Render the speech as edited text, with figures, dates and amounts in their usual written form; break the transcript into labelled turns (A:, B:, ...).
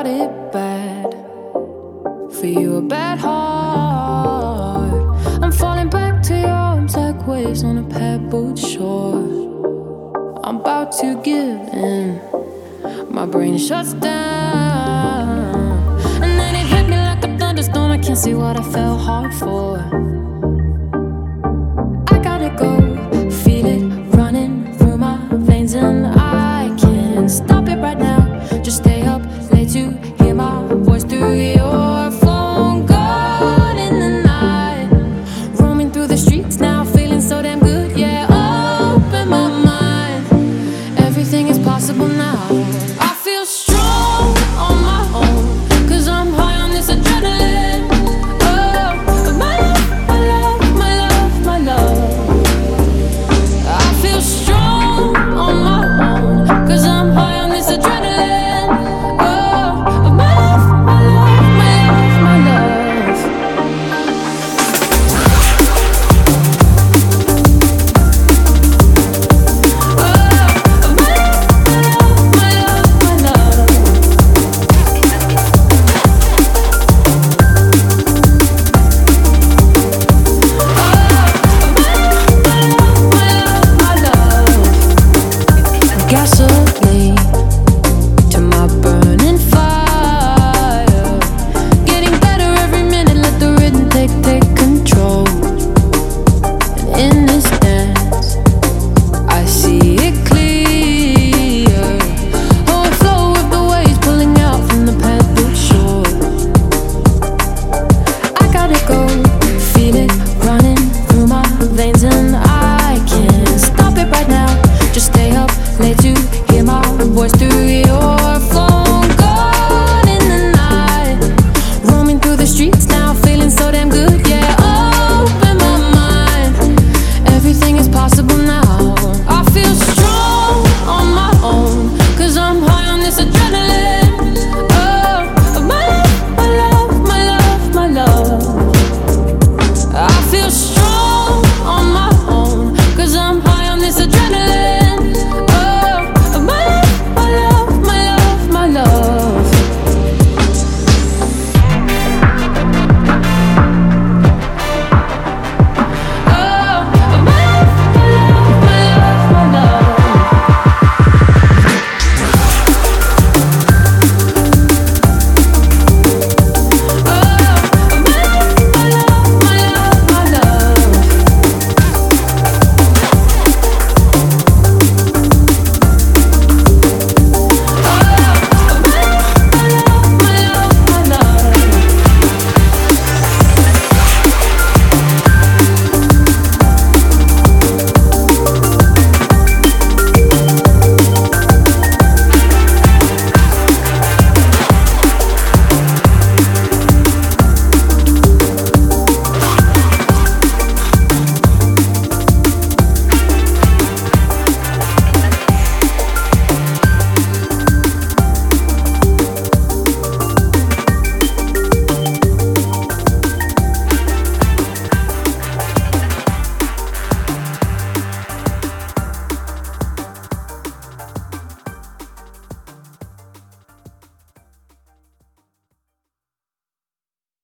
A: got it bad. For you, a bad heart. I'm falling back to your arms like waves on a pebbled shore. I'm about to give in. My brain shuts down. And then it hit me like a thunderstorm. I can't see what I fell hard for.